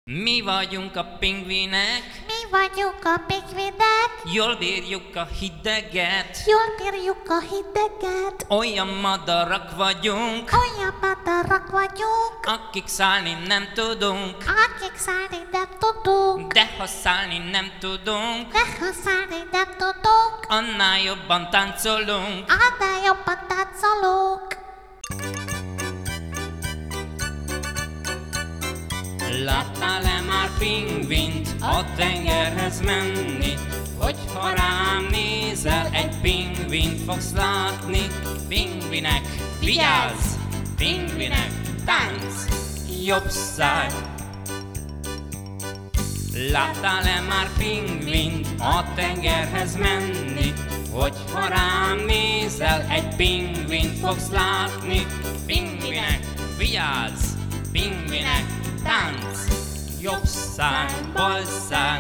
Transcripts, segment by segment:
Mi vagyunk a pingvinek, Mi vagyunk a pingvinek, jól bírjuk a hideget, jól bírjuk a hideget. olyan madarak vagyunk, Olyan madarak vagyunk, akik szállni nem tudunk, akik szállni nem tudunk. de ha szállni nem tudunk, De ha szállni nem tudunk, annál jobban táncolunk. annál jobban táncolunk. Láttál-e már pingvint a tengerhez menni? Hogyha rám nézel, egy pingvint fogsz látni. Pingvinek, vigyázz! Pingvinek, tánc! Jobb száj! Láttál-e már pingvint a tengerhez menni? Hogyha rám nézel, egy pingvint fogsz látni. Pingvinek, vigyázz! Pingvinek, tánc! Jobb száj, bal száj!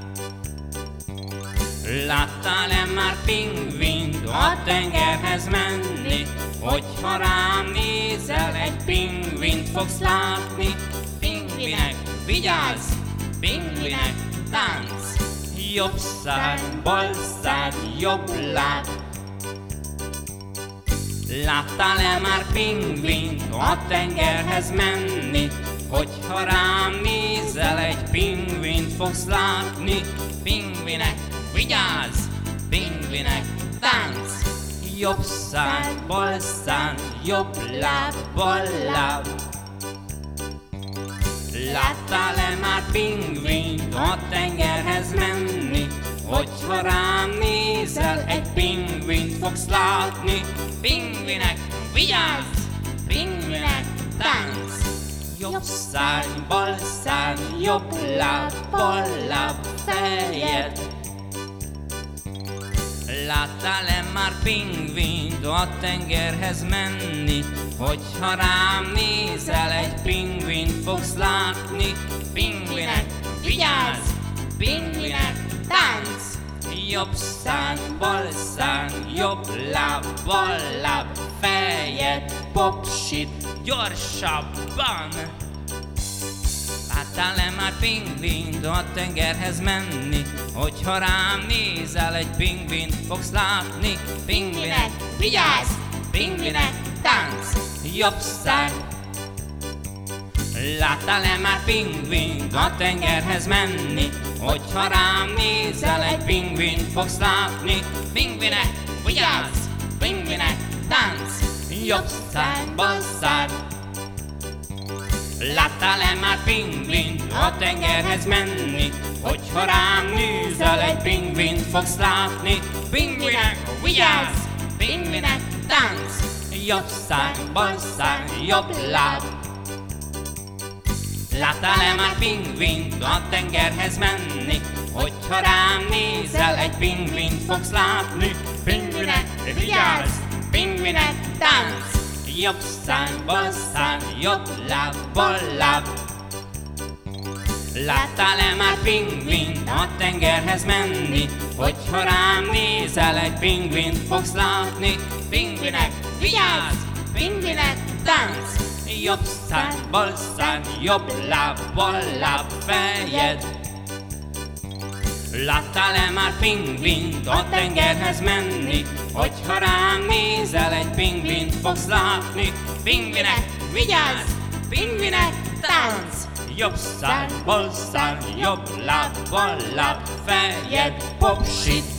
Láttál-e már pingvint a tengerhez menni? Hogyha rám nézel, egy pingvint fogsz látni. Pingvinek, vigyázz! Pingvinek, tánc! Jobb száj, bal száj, jobb láb! Láttál-e már pingvint a tengerhez menni? Hogyha rám nézel, egy pingvint fogsz látni. Pingvinek, vigyázz! Pingvinek, tánc! Jobb száj, bal száj, jobb láb, bal láb! Láttál-e már pingvint a tengerhez menni? Hogyha rám nézel, egy pingvint fogsz látni. Pingvinek, vigyázz! Pingvinek, tánc! Jobb száj, bal száj, jobb láb, bal láb, fejed! Láttál-e már pingvint a tengerhez menni? Hogyha rám nézel, egy pingvint fogsz látni. Pingvinek, vigyázz! Pingvinek, tánc! Jobb száj, bal száj, jobb láb, bal láb, fejed, popsit, gyorsabban! Láttál-e már pingvint a tengerhez menni? Hogyha rám nézel, egy pingvint fogsz látni. Pingvinek, vigyázz! Pingvinek, tánc! Jobb száj! Láttál-e már pingvint a tengerhez menni? Hogyha rám nézel, egy pingvint fogsz látni. Pingvinek, vigyázz! Pingvinek, tánc! Jobb száj, bal száj! Láttál-e már pingvint a tengerhez menni? Hogyha rám nézel, egy pingvint fogsz látni. Pingvinek, vigyázz! Pingvinek, tánc! Jobb száj, bal száj, jobb láb! Láttál-e már pingvint a tengerhez menni? Hogyha rám nézel, egy pingvint fogsz látni. Pingvinek, vigyázz! Pingvinek, tánc! Jobb száj, bal száj, jobb láb, bal láb! Láttál-e már pingvint a tengerhez menni? Hogyha rám nézel, egy pingvint fogsz látni. Pingvinek, vigyázz! Pingvinek, tánc! Jobb száj, bal száj, jobb láb, bal láb, fejed! Láttál-e már pingvint a tengerhez menni? Hogyha rám nézel, egy pingvint fogsz látni. Pingvinek, vigyázz! Pingvinek, tánc! Jobb száj, bal száj, jobb láb, bal láb, fejed, popsit,